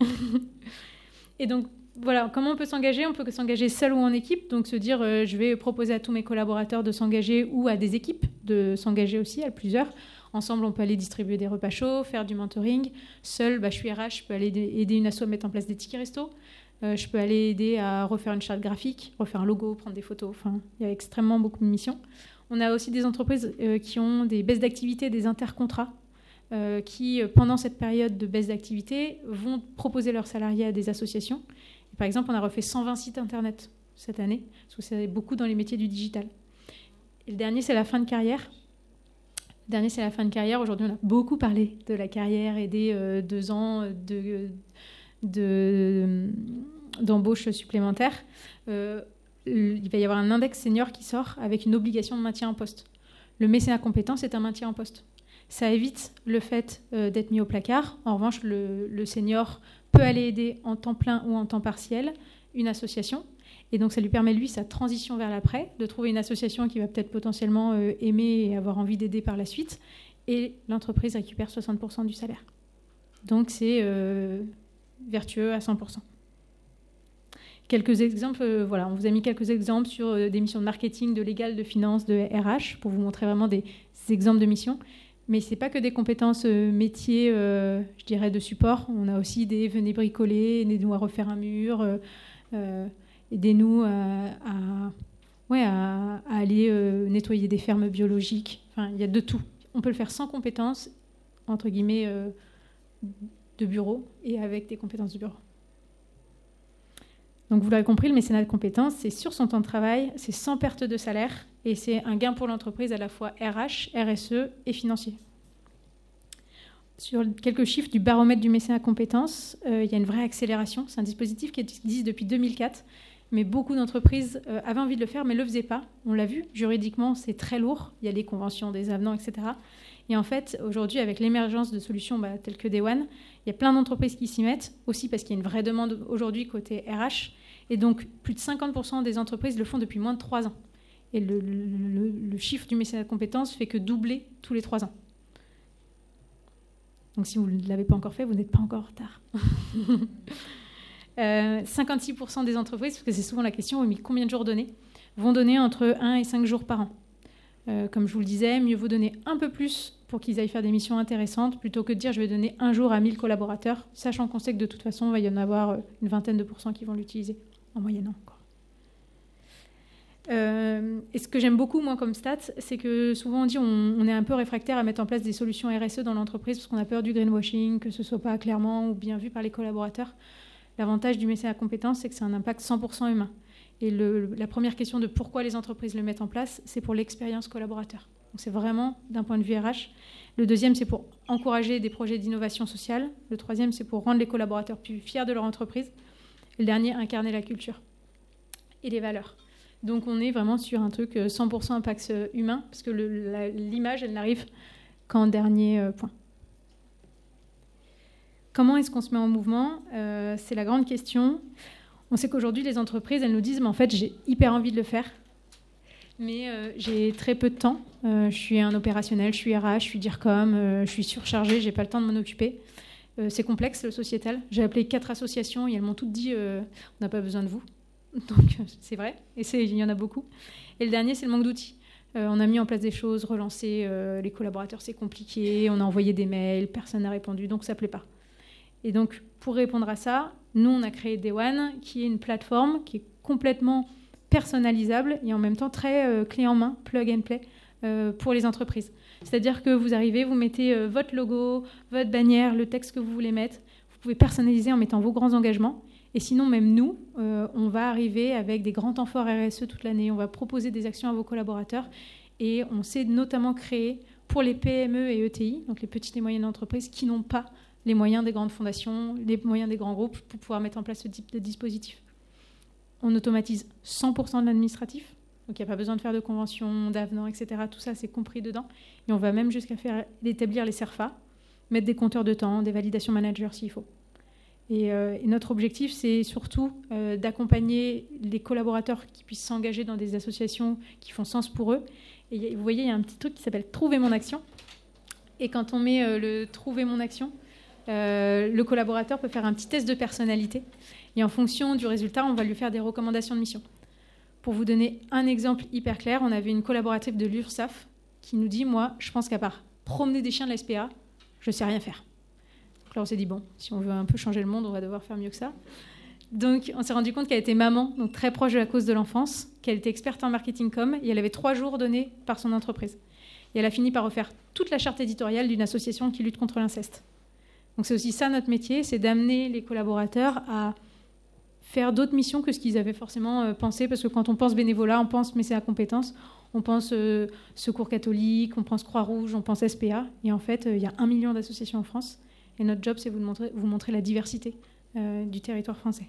Et donc, voilà, comment on peut s'engager ? On peut s'engager seul ou en équipe. Donc, se dire, euh, je vais proposer à tous mes collaborateurs de s'engager ou à des équipes de s'engager aussi, à plusieurs. Ensemble, on peut aller distribuer des repas chauds, faire du mentoring. Seul, bah, je suis R H, je peux aller aider une asso à mettre en place des tickets resto. Euh, je peux aller aider à refaire une charte graphique, refaire un logo, prendre des photos. Enfin, il y a extrêmement beaucoup de missions. On a aussi des entreprises euh, qui ont des baisses d'activité, des intercontrats, euh, qui, pendant cette période de baisse d'activité, vont proposer leurs salariés à des associations. Et par exemple, on a refait cent vingt sites Internet cette année, parce que c'est beaucoup dans les métiers du digital. Et le dernier, c'est la fin de carrière. Le dernier, c'est la fin de carrière. Aujourd'hui, on a beaucoup parlé de la carrière et des euh, deux ans de, de, d'embauche supplémentaire. Euh, il va y avoir un index senior qui sort avec une obligation de maintien en poste. Le mécénat compétence est un maintien en poste. Ça évite le fait euh, d'être mis au placard. En revanche, le, le senior peut aller aider en temps plein ou en temps partiel une association. Et donc, ça lui permet, lui, sa transition vers l'après, de trouver une association qui va peut-être potentiellement euh, aimer et avoir envie d'aider par la suite. Et l'entreprise récupère soixante pour cent du salaire. Donc, c'est euh, vertueux à cent pour cent. Quelques exemples, euh, voilà, on vous a mis quelques exemples sur euh, des missions de marketing, de légal, de finance, de R H, pour vous montrer vraiment des, des exemples de missions. Mais ce n'est pas que des compétences euh, métiers, euh, je dirais, de support. On a aussi des venez bricoler, aidez-nous à refaire un mur, euh, euh, aidez-nous à, à, ouais, à, à aller euh, nettoyer des fermes biologiques. Enfin, il y a de tout. On peut le faire sans compétences, entre guillemets, euh, de bureau et avec des compétences de bureau. Donc, vous l'avez compris, le mécénat de compétences, c'est sur son temps de travail, c'est sans perte de salaire et c'est un gain pour l'entreprise à la fois R H, R S E et financier. Sur quelques chiffres du baromètre du mécénat de compétences, euh, il y a une vraie accélération. C'est un dispositif qui existe depuis deux mille quatre, mais beaucoup d'entreprises euh, avaient envie de le faire, mais ne le faisaient pas. On l'a vu, juridiquement, c'est très lourd. Il y a les conventions, des avenants, et cetera. Et en fait, aujourd'hui, avec l'émergence de solutions bah, telles que Day One, il y a plein d'entreprises qui s'y mettent, aussi parce qu'il y a une vraie demande aujourd'hui côté R H. Et donc, plus de cinquante pour cent des entreprises le font depuis moins de trois ans. Et le, le, le, le chiffre du mécénat de compétences fait que doubler tous les trois ans. Donc, si vous ne l'avez pas encore fait, vous n'êtes pas encore en retard. euh, cinquante-six pour cent des entreprises, parce que c'est souvent la question, mais combien de jours donner, vont donner entre un et cinq jours par an. Euh, comme je vous le disais, mieux vaut donner un peu plus pour qu'ils aillent faire des missions intéressantes, plutôt que de dire je vais donner un jour à mille collaborateurs, sachant qu'on sait que de toute façon, il va y en avoir une vingtaine de pourcents qui vont l'utiliser, en moyenne encore. Euh, et ce que j'aime beaucoup, moi, comme stat, c'est que souvent on dit on, on est un peu réfractaire à mettre en place des solutions R S E dans l'entreprise parce qu'on a peur du greenwashing, que ce ne soit pas clairement ou bien vu par les collaborateurs. L'avantage du mécénat à compétences, c'est que c'est un impact cent pour cent humain. Et le, la première question de pourquoi les entreprises le mettent en place, c'est pour l'expérience collaborateur. Donc c'est vraiment d'un point de vue R H. Le deuxième, c'est pour encourager des projets d'innovation sociale. Le troisième, c'est pour rendre les collaborateurs plus fiers de leur entreprise. Et le dernier, incarner la culture et les valeurs. Donc on est vraiment sur un truc cent pour cent impact humain, parce que le, la, l'image, elle n'arrive qu'en dernier euh, point. Comment est-ce qu'on se met en mouvement ? euh, C'est la grande question. On sait qu'aujourd'hui, les entreprises, elles nous disent, mais en fait, j'ai hyper envie de le faire, mais euh, j'ai très peu de temps. Euh, je suis un opérationnel, je suis R H, je suis DIRCOM, euh, je suis surchargée, j'ai pas le temps de m'en occuper. Euh, c'est complexe, le sociétal. J'ai appelé quatre associations et elles m'ont toutes dit euh, on n'a pas besoin de vous. Donc, c'est vrai, et c'est, il y en a beaucoup. Et le dernier, c'est le manque d'outils. Euh, on a mis en place des choses, relancé euh, les collaborateurs, c'est compliqué, on a envoyé des mails, personne n'a répondu, donc ça ne plaît pas. Et donc, pour répondre à ça, nous, on a créé Day One, qui est une plateforme qui est complètement personnalisable et en même temps très euh, clé en main, plug and play, euh, pour les entreprises. C'est-à-dire que vous arrivez, vous mettez euh, votre logo, votre bannière, le texte que vous voulez mettre, vous pouvez personnaliser en mettant vos grands engagements. Et sinon, même nous, euh, on va arriver avec des grands temps forts R S E toute l'année. On va proposer des actions à vos collaborateurs. Et on s'est notamment créé pour les P M E et E T I, donc les petites et moyennes entreprises qui n'ont pas les moyens des grandes fondations, les moyens des grands groupes pour pouvoir mettre en place ce type de dispositif. On automatise cent pour cent de l'administratif. Donc il n'y a pas besoin de faire de conventions, d'avenants, et cetera. Tout ça, c'est compris dedans. Et on va même jusqu'à faire établir les CERFA, mettre des compteurs de temps, des validations managers s'il faut. Et, euh, et notre objectif, c'est surtout euh, d'accompagner les collaborateurs qui puissent s'engager dans des associations qui font sens pour eux. Et vous voyez, il y a un petit truc qui s'appelle « Trouver mon action ». Et quand on met euh, le « Trouver mon action », euh, le collaborateur peut faire un petit test de personnalité. Et en fonction du résultat, on va lui faire des recommandations de mission. Pour vous donner un exemple hyper clair, on avait une collaboratrice de l'URSSAF qui nous dit « Moi, je pense qu'à part promener des chiens de la S P A, je ne sais rien faire ». Donc là, on s'est dit, bon, si on veut un peu changer le monde, on va devoir faire mieux que ça. Donc, on s'est rendu compte qu'elle était maman, donc très proche de la cause de l'enfance, qu'elle était experte en marketing com, et elle avait trois jours donnés par son entreprise. Et elle a fini par refaire toute la charte éditoriale d'une association qui lutte contre l'inceste. Donc, c'est aussi ça notre métier, c'est d'amener les collaborateurs à faire d'autres missions que ce qu'ils avaient forcément euh, pensé, parce que quand on pense bénévolat, on pense mais c'est à compétence, on pense euh, Secours catholique, on pense Croix-Rouge, on pense S P A, et en fait, il euh, y a un million d'associations en France. Et notre job, c'est vous montrer, vous montrer la diversité euh, du territoire français.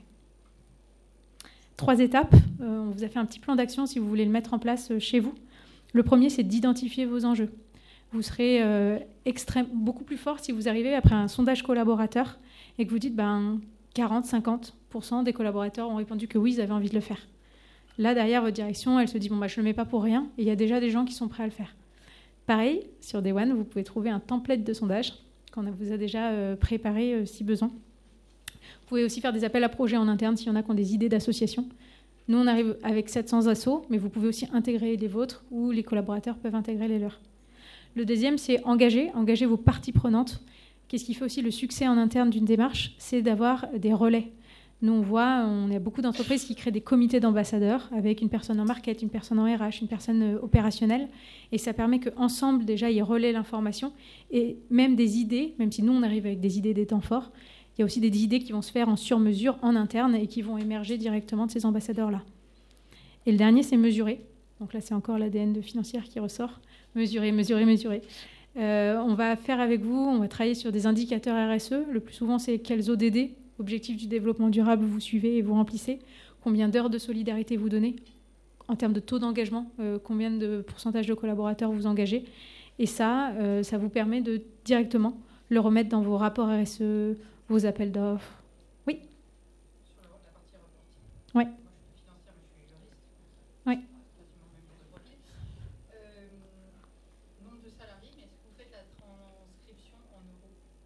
Trois étapes. Euh, on vous a fait un petit plan d'action si vous voulez le mettre en place euh, chez vous. Le premier, c'est d'identifier vos enjeux. Vous serez euh, extrême, beaucoup plus fort si vous arrivez après un sondage collaborateur et que vous dites ben, quarante à cinquante pour cent des collaborateurs ont répondu que oui, ils avaient envie de le faire. Là, derrière, votre direction, elle se dit bon, bah, je ne le mets pas pour rien. Et il y a déjà des gens qui sont prêts à le faire. Pareil, sur Day One, vous pouvez trouver un template de sondage qu'on vous a déjà euh, préparé euh, si besoin. Vous pouvez aussi faire des appels à projets en interne s'il y en a qui ont des idées d'association. Nous, on arrive avec sept cents assos, mais vous pouvez aussi intégrer les vôtres ou les collaborateurs peuvent intégrer les leurs. Le deuxième, c'est engager, engager vos parties prenantes. Qu'est-ce qui fait aussi le succès en interne d'une démarche ? C'est d'avoir des relais. Nous, on voit, on a beaucoup d'entreprises qui créent des comités d'ambassadeurs avec une personne en market, une personne en R H, une personne opérationnelle. Et ça permet qu'ensemble, déjà, ils relaient l'information. Et même des idées, même si nous, on arrive avec des idées des temps forts, il y a aussi des idées qui vont se faire en sur-mesure, en interne, et qui vont émerger directement de ces ambassadeurs-là. Et le dernier, c'est mesurer. Donc là, c'est encore l'A D N de Financière qui ressort. Mesurer, mesurer, mesurer. Euh, on va faire avec vous, on va travailler sur des indicateurs R S E. Le plus souvent, c'est quels O D D, Objectifs du développement durable, vous suivez et vous remplissez. Combien d'heures de solidarité vous donnez en termes de taux d'engagement, euh, combien de pourcentage de collaborateurs vous engagez. Et ça, euh, ça vous permet de directement le remettre dans vos rapports R S E, vos appels d'offres. Oui. Sur la, la partie reporting. Oui. Moi, je suis financière, mais je suis juriste. Oui. Euh, nombre de salariés, mais est-ce que vous faites la transcription en euros ?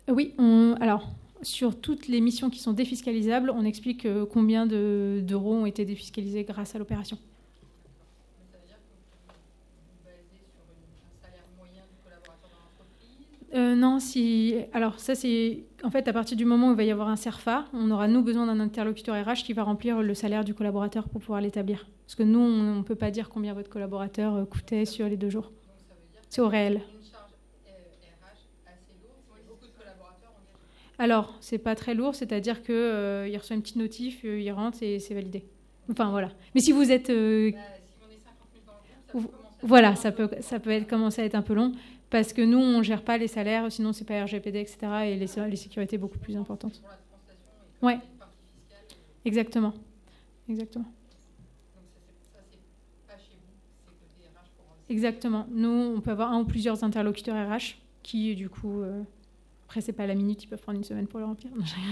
Euh, oui. On, alors, sur toutes les missions qui sont défiscalisables, on explique euh, combien de, d'euros ont été défiscalisés grâce à l'opération. Mais ça veut dire que vous vous basez sur une, un salaire moyen du collaborateur dans l'entreprise ? Euh, non, si. Alors, ça, c'est. En fait, à partir du moment où il va y avoir un CERFA, on aura, nous, besoin d'un interlocuteur R H qui va remplir le salaire du collaborateur pour pouvoir l'établir. Parce que nous, on ne peut pas dire combien votre collaborateur euh, coûtait sur les deux jours. Donc, ça veut dire c'est au réel. Une charge euh, R H assez lourde, si beaucoup de collaborateurs engagés. Alors, c'est pas très lourd, c'est-à-dire qu'il euh, reçoit une petite notif, euh, il rentre et c'est validé. Enfin, voilà. Mais si vous êtes. Euh, Bah, si on est cinquante mille dans le groupe, ça peut commencer à voilà, être ça un peu peut, ça peut être, commencer à être un peu long. Parce que nous, on ne gère pas les salaires, sinon c'est pas R G P D, et cetera. Et les, les sécurités beaucoup plus importantes. pour la translation et comme Ouais. il y a une partie fiscale. euh, Exactement. Exactement. Donc ça, c'est, ça, c'est pas chez vous, c'est côté R H pour Exactement. Nous, on peut avoir un ou plusieurs interlocuteurs R H qui, du coup, euh, après, c'est pas à la minute, ils peuvent prendre une semaine pour le remplir.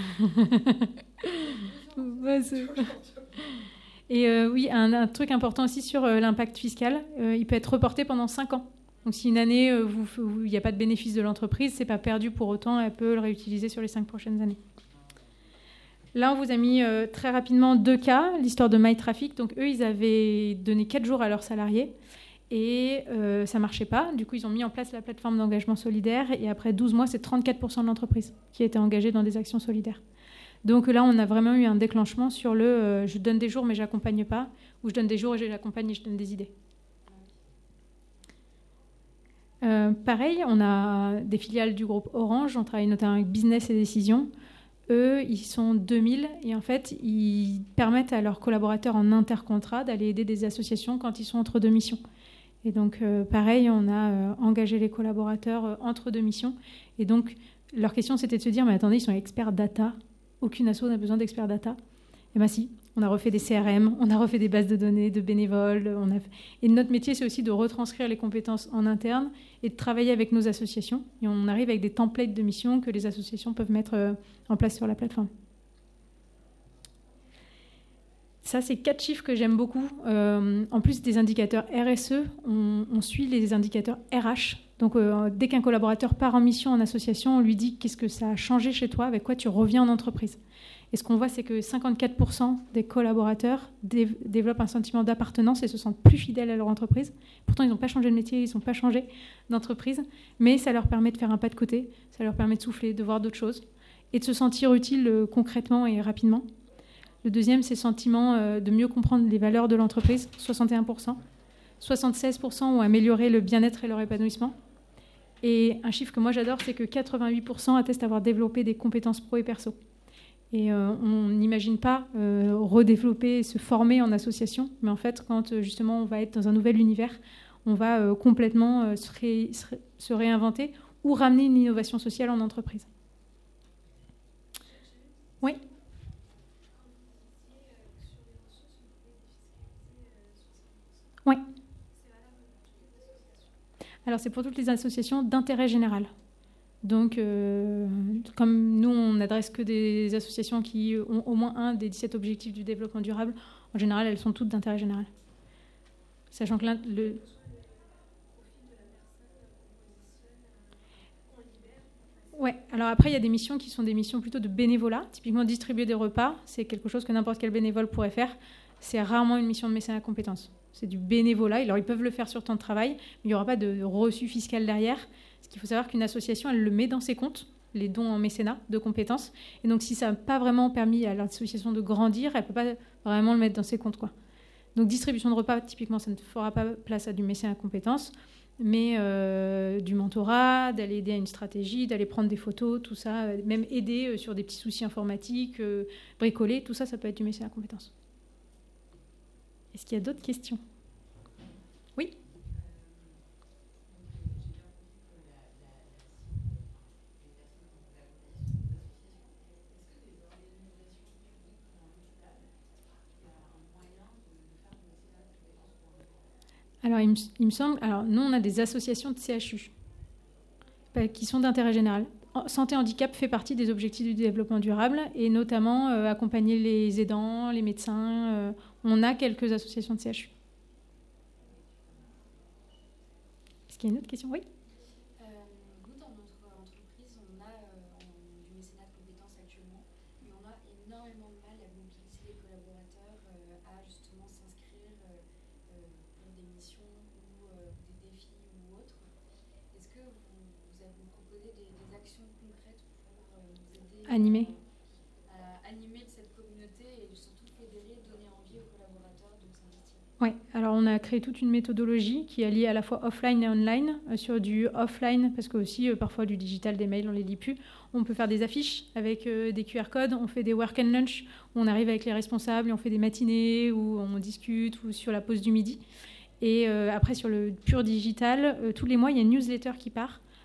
Ouais, c'est... Et euh, oui, un, un truc important aussi sur euh, l'impact fiscal, euh, il peut être reporté pendant cinq ans. Donc si une année, euh, il n'y a pas de bénéfice de l'entreprise, c'est pas perdu pour autant, elle peut le réutiliser sur les cinq prochaines années. Là, on vous a mis euh, très rapidement deux cas, l'histoire de MyTraffic. Donc eux, ils avaient donné quatre jours à leurs salariés et euh, ça ne marchait pas. Du coup, ils ont mis en place la plateforme d'engagement solidaire et après douze mois, c'est trente-quatre pour cent de l'entreprise qui a été engagée dans des actions solidaires. Donc là, on a vraiment eu un déclenchement sur le euh, « je donne des jours mais je n'accompagne pas » ou « je donne des jours et je l'accompagne et je donne des idées ». Euh, pareil, on a des filiales du groupe Orange, on travaille notamment avec Business et Décisions. Eux, ils sont deux mille et en fait, ils permettent à leurs collaborateurs en intercontrat d'aller aider des associations quand ils sont entre deux missions. Et donc, euh, pareil, on a euh, engagé les collaborateurs euh, entre deux missions. Et donc, leur question, c'était de se dire, mais attendez, ils sont experts data. Aucune asso n'a besoin d'experts data. Et bien si, on a refait des C R M, on a refait des bases de données de bénévoles. On a... Et notre métier, c'est aussi de retranscrire les compétences en interne et de travailler avec nos associations. Et on arrive avec des templates de missions que les associations peuvent mettre en place sur la plateforme. Ça, c'est quatre chiffres que j'aime beaucoup. Euh, en plus des indicateurs R S E, on, on suit les indicateurs R H. Donc, euh, dès qu'un collaborateur part en mission en association, on lui dit qu'est-ce que ça a changé chez toi, avec quoi tu reviens en entreprise. Et ce qu'on voit, c'est que cinquante-quatre pour cent des collaborateurs dé- développent un sentiment d'appartenance et se sentent plus fidèles à leur entreprise. Pourtant, ils n'ont pas changé de métier, ils n'ont pas changé d'entreprise, mais ça leur permet de faire un pas de côté, ça leur permet de souffler, de voir d'autres choses et de se sentir utile euh, concrètement et rapidement. Le deuxième, c'est le sentiment euh, de mieux comprendre les valeurs de l'entreprise, soixante et un pour cent. soixante-seize pour cent ont amélioré le bien-être et leur épanouissement. Et un chiffre que moi j'adore, c'est que quatre-vingt-huit pour cent attestent avoir développé des compétences pro et perso. Et euh, on n'imagine pas euh, redévelopper, se former en association, mais en fait, quand euh, justement on va être dans un nouvel univers, on va euh, complètement euh, se, ré, se, se réinventer ou ramener une innovation sociale en entreprise. Oui. Oui. Alors, c'est pour toutes les associations d'intérêt général. Donc, euh, comme nous, on n'adresse que des associations qui ont au moins un des dix-sept objectifs du développement durable, en général, elles sont toutes d'intérêt général. Sachant que là, le... Ouais, alors après, il y a des missions qui sont des missions plutôt de bénévolat. Typiquement, distribuer des repas, c'est quelque chose que n'importe quel bénévole pourrait faire. C'est rarement une mission de mécénat à compétences. C'est du bénévolat. Alors, ils peuvent le faire sur temps de travail, mais il n'y aura pas de reçu fiscal derrière. Parce qu'il faut savoir qu'une association, elle le met dans ses comptes, les dons en mécénat de compétences. Et donc, si ça n'a pas vraiment permis à l'association de grandir, elle ne peut pas vraiment le mettre dans ses comptes, quoi. Donc, distribution de repas, typiquement, ça ne fera pas place à du mécénat à compétences, mais euh, du mentorat, d'aller aider à une stratégie, d'aller prendre des photos, tout ça, même aider sur des petits soucis informatiques, euh, bricoler, tout ça, ça peut être du mécénat à compétences. Est-ce qu'il y a d'autres questions ? Oui ? Alors, il me, il me semble... Alors, nous, on a des associations de C H U qui sont d'intérêt général. Santé handicap fait partie des objectifs du développement durable et notamment euh, accompagner les aidants, les médecins. Euh, on a quelques associations de C H U. Est-ce qu'il y a une autre question ? Oui ? euh, Nous, dans notre entreprise, on a euh, du mécénat de compétences actuellement, mais on a énormément de mal à mobiliser les collaborateurs euh, à justement s'inscrire euh, euh, pour des missions ou euh, des défis ou autres. Est-ce que vous, vous avez proposé des, des actions concrètes pour euh, nous aider Animer. à animer cette communauté et surtout fédérer, donner envie aux collaborateurs de s'investir? Oui, alors on a créé toute une méthodologie qui est liée à la fois offline et online. Euh, sur du offline, parce que aussi euh, parfois du digital, des mails, on ne les lit plus. On peut faire des affiches avec euh, des Q R codes, on fait des work and lunch, où on arrive avec les responsables et on fait des matinées où on discute, ou sur la pause du midi. Et euh, après, sur le pur digital, euh, tous les mois, il y a une newsletter qui part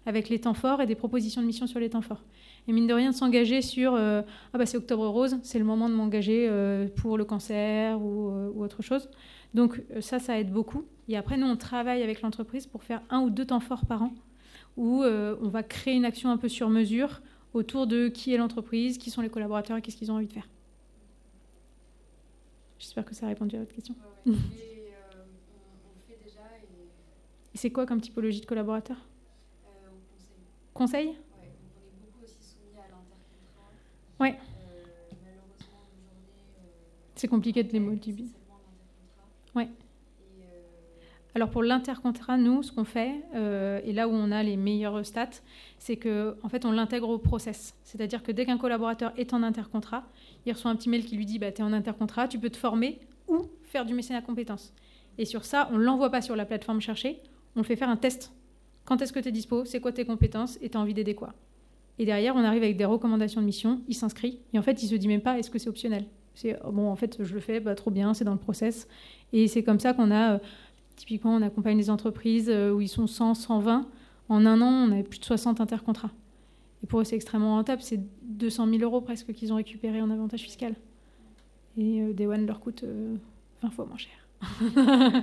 avec les temps forts et des propositions de mission sur les temps forts. Et mine de rien, de s'engager sur euh, « Ah bah c'est Octobre Rose, c'est le moment de m'engager euh, pour le cancer ou, euh, ou autre chose ». Donc ça, ça aide beaucoup. Et après, nous, on travaille avec l'entreprise pour faire un ou deux temps forts par an où euh, on va créer une action un peu sur mesure autour de qui est l'entreprise, qui sont les collaborateurs et qu'est-ce qu'ils ont envie de faire. J'espère que ça a répondu à votre question. Ouais, ouais. Et, euh, on, on le fait déjà. Et... Et c'est quoi comme typologie de collaborateur? euh, on conseille. Conseil? Ouais, donc on est beaucoup aussi soumis à l'intercontrat. Ouais. Euh, malheureusement, une journée. Euh, C'est compliqué de les ouais, motiver. c'est seulement l'intercontrat. Ouais. Et, euh, Alors pour l'intercontrat, nous, ce qu'on fait, euh, et là où on a les meilleures stats, c'est qu'en en fait, on l'intègre au process. C'est-à-dire que dès qu'un collaborateur est en intercontrat, il reçoit un petit mail qui lui dit bah, « tu es en intercontrat, tu peux te former ou faire du mécénat compétences ». Et sur ça, on ne l'envoie pas sur la plateforme chercher, on le fait faire un test. Quand est-ce que tu es dispo? C'est quoi tes compétences? Et tu as envie d'aider quoi? Et derrière, on arrive avec des recommandations de mission, il s'inscrit, et en fait, il ne se dit même pas est-ce que c'est optionnel. C'est oh, bon, en fait, je le fais, bah, trop bien, c'est dans le process. Et c'est comme ça qu'on a... Euh, Typiquement, on accompagne des entreprises où ils sont cent, cent vingt. En un an, on avait plus de soixante intercontrats. Et pour eux, c'est extrêmement rentable. C'est deux cent mille euros presque qu'ils ont récupéré en avantage fiscal. Et euh, Day One leur coûte euh, vingt fois moins cher.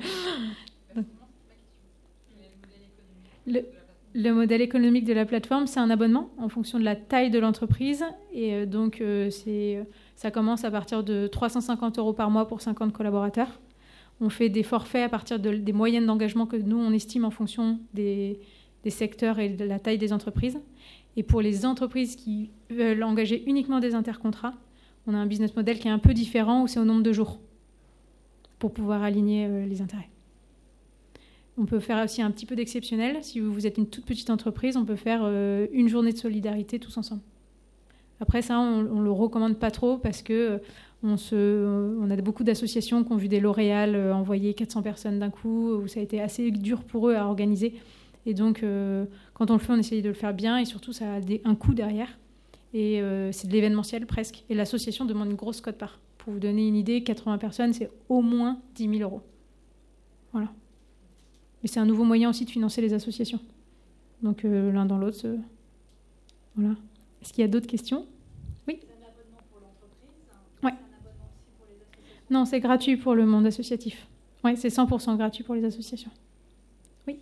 le, le modèle économique de la plateforme, c'est un abonnement en fonction de la taille de l'entreprise. Et euh, donc, euh, c'est, ça commence à partir de trois cent cinquante euros par mois pour cinquante collaborateurs. On fait des forfaits à partir de, des moyennes d'engagement que nous, on estime en fonction des, des secteurs et de la taille des entreprises. Et pour les entreprises qui veulent engager uniquement des intercontrats, on a un business model qui est un peu différent où c'est au nombre de jours pour pouvoir aligner euh, les intérêts. On peut faire aussi un petit peu d'exceptionnel. Si vous êtes une toute petite entreprise, on peut faire euh, une journée de solidarité tous ensemble. Après ça, on ne le recommande pas trop parce que On, se, on a beaucoup d'associations qui ont vu des L'Oréal envoyer quatre cents personnes d'un coup, où ça a été assez dur pour eux à organiser. Et donc, euh, quand on le fait, on essaye de le faire bien et surtout, ça a des, un coût derrière. Et euh, c'est de l'événementiel presque. Et l'association demande une grosse cote-part. Pour vous donner une idée, quatre-vingts personnes, c'est au moins dix mille euros. Voilà. Et c'est un nouveau moyen aussi de financer les associations. Donc, euh, l'un dans l'autre. Euh, voilà. Est-ce qu'il y a d'autres questions? Oui. C'est un abonnement pour l'entreprise. Ouais. Non, c'est gratuit pour le monde associatif. Oui, c'est cent pour cent gratuit pour les associations. Oui.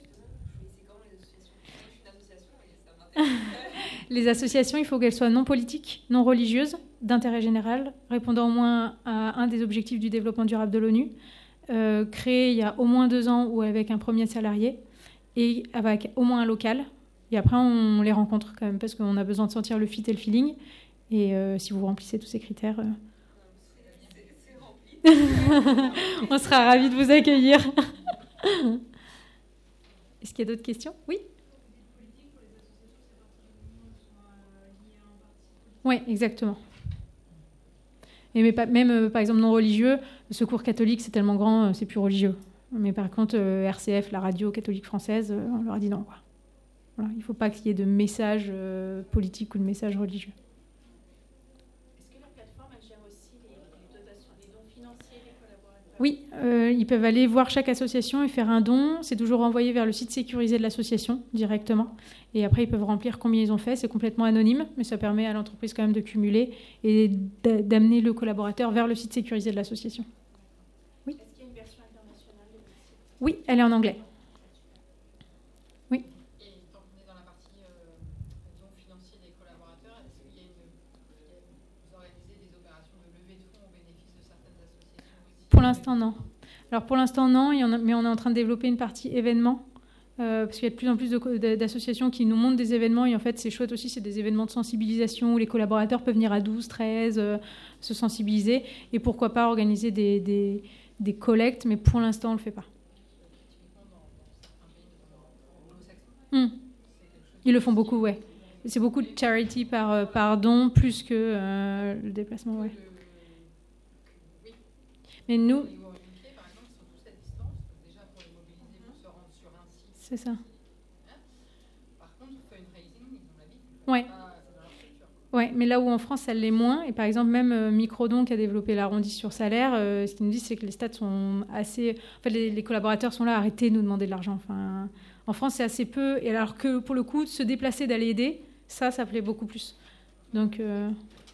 Les associations, il faut qu'elles soient non politiques, non religieuses, d'intérêt général, répondant au moins à un des objectifs du développement durable de l'ONU, euh, créées il y a au moins deux ans ou avec un premier salarié, et avec au moins un local. Et après, on les rencontre quand même, parce qu'on a besoin de sentir le fit et le feeling. Et euh, si vous remplissez tous ces critères... Euh, on sera ravis de vous accueillir. Est-ce qu'il y a d'autres questions? Oui. Oui, exactement. Et mais pas, même, euh, par exemple, non religieux, le Secours catholique, c'est tellement grand, euh, c'est plus religieux. Mais par contre, euh, R C F, la radio catholique française, euh, on leur a dit non. Quoi. Voilà, il ne faut pas qu'il y ait de message euh, politique ou de message religieux. Oui, euh, ils peuvent aller voir chaque association et faire un don. C'est toujours envoyé vers le site sécurisé de l'association directement. Et après, ils peuvent remplir combien ils ont fait. C'est complètement anonyme, mais ça permet à l'entreprise quand même de cumuler et d'amener le collaborateur vers le site sécurisé de l'association. Oui. Est-ce qu'il y a une version internationale? Oui, elle est en anglais. Oui. Et tant qu'on est dans la partie euh, don financier des collaborateurs, est-ce qu'il y a une, vous organisez des opérations de levée de fonds au bénéfice de certaines associations aussi? Pour l'instant, non. Alors pour l'instant, non, il y en a, mais on est en train de développer une partie événements, euh, parce qu'il y a de plus en plus de, d'associations qui nous montrent des événements, et en fait, c'est chouette aussi, c'est des événements de sensibilisation où les collaborateurs peuvent venir à douze, treize, euh, se sensibiliser, et pourquoi pas organiser des, des, des collectes, mais pour l'instant, on ne le fait pas. Mmh. Ils le font beaucoup, ouais. C'est beaucoup de charity par, par don, plus que euh, le déplacement, ouais. Mais nous... C'est ça. Par contre, fundraising, ils ont la vie. Ouais. Ouais, mais là où en France, ça l'est moins, et par exemple, même euh, Microdon qui a développé l'arrondi sur salaire, euh, ce qu'ils nous disent, c'est que les stats sont assez... En fait, les, les collaborateurs sont là, arrêtez de nous demander de l'argent. Enfin, en En France, c'est assez peu. Et alors que pour le coup, se déplacer, d'aller aider, ça, ça plaît beaucoup plus. Donc, euh...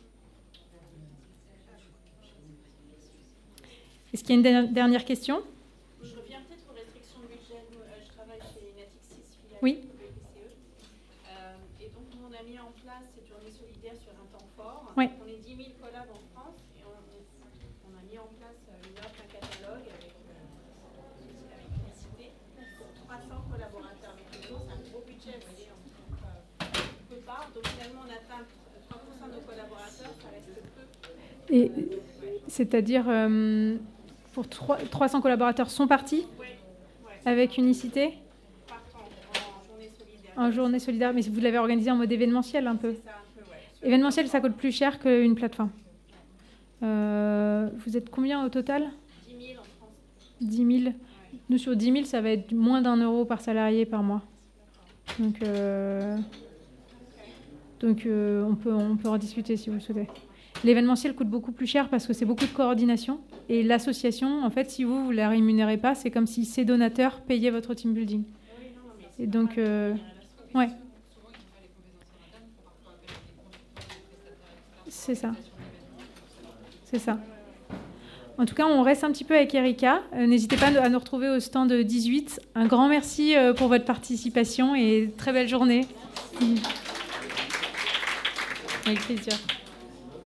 est-ce qu'il y a une dernière question? Je reviens peut-être aux restrictions de budget. Je travaille chez Natixis, filiale oui. de B P C E. Euh, et donc, on a mis en place cette journée solidaire sur un temps fort. Oui. On est dix mille collabs en France et on, on a mis en place une offre, un catalogue avec, euh, avec Unicité pour trois cents collaborateurs. Mais finalement, c'est un gros budget, vous voyez. On ne peut pas. Donc, finalement, on atteint trois pour cent de nos collaborateurs, ça reste peu. Et c'est-à-dire, euh, pour trois cents collaborateurs sont partis ouais, ouais, avec Unicité partent en, en journée solidaire. En journée solidaire, mais vous l'avez organisé en mode événementiel un peu. C'est ça, un peu, ouais. Événementiel, ça coûte plus cher qu'une plateforme. Euh, vous êtes combien au total? dix mille en France. dix mille. Ouais. Nous, sur dix mille, ça va être moins d'un euro par salarié par mois. Donc, euh, donc euh, on, peut, on peut en discuter si vous le souhaitez. L'événementiel coûte beaucoup plus cher parce que c'est beaucoup de coordination. Et l'association, en fait, si vous ne la rémunérez pas, c'est comme si ces donateurs payaient votre team building. Oui, non, non, mais Et donc, euh, ouais. C'est ça. C'est ça. En tout cas, on reste un petit peu avec Erika. Euh, n'hésitez pas à nous retrouver au stand dix-huit. Un grand merci euh, pour votre participation et très belle journée. Avec plaisir.